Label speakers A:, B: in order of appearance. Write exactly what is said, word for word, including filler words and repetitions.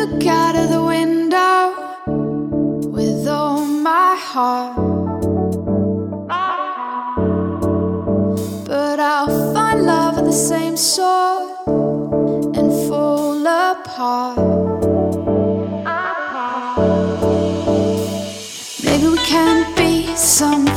A: look out of the window with all my heart, but I'll find love at the same sort and fall apart. Maybe we can be some